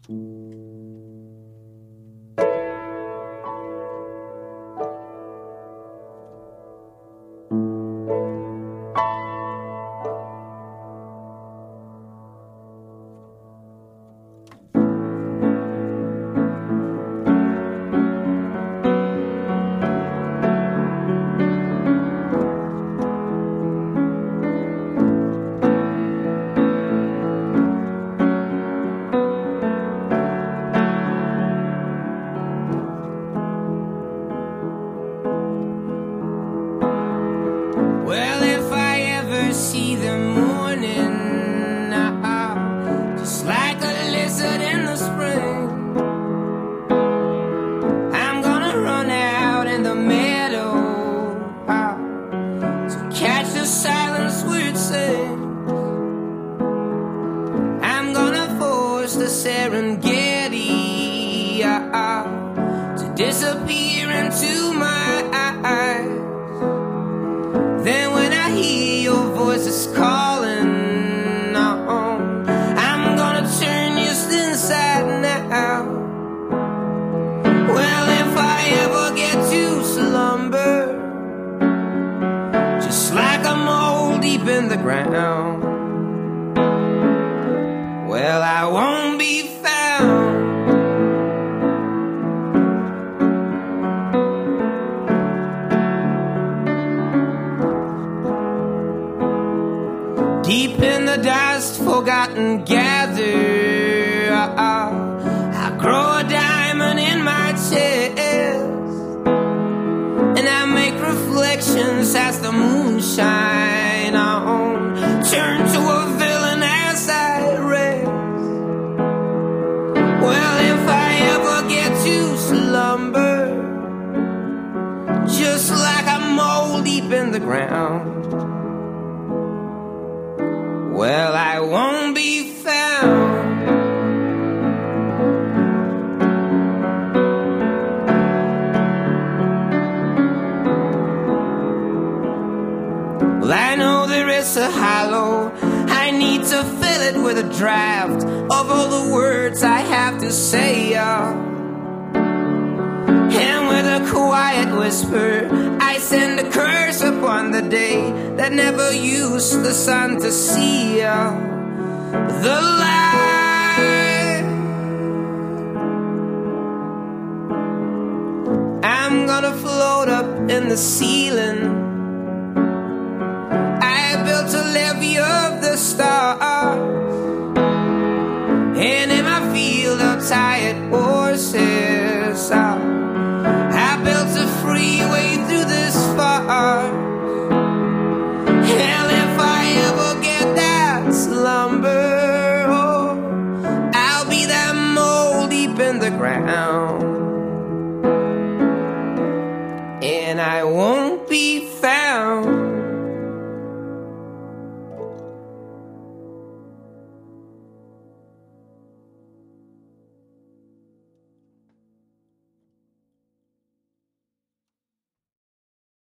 Well, if I ever see the morning, just like a lizard in the spring, I'm gonna run out in the meadow to catch the silence where it sings. I'm gonna force the Serengeti to disappear into my eyes. Then when I hear your voices calling, I'm gonna turn just inside now. Well, if I ever get to slumber, just like a mole deep in the ground, well, I won't be found. Deep in the dust, forgotten, gather. I grow a diamond in my chest, and I make reflections as the moon shine on. Turn to a villain as I rest. Well, if I ever get to slumber, just like a mole deep in the ground, well, I won't be found. Well, I know there is a hollow. I need to fill it with a draft of all the words I have to say, and with a quiet whisper, I send a curse upon the day that never used the sun to see the light. I'm gonna float up in the ceiling. I built a levee of the stars, and in my field of tired horses, I built a freeway through this far. Hell, if I ever get that slumber, I'll be that mole deep in the ground, and I won't be found.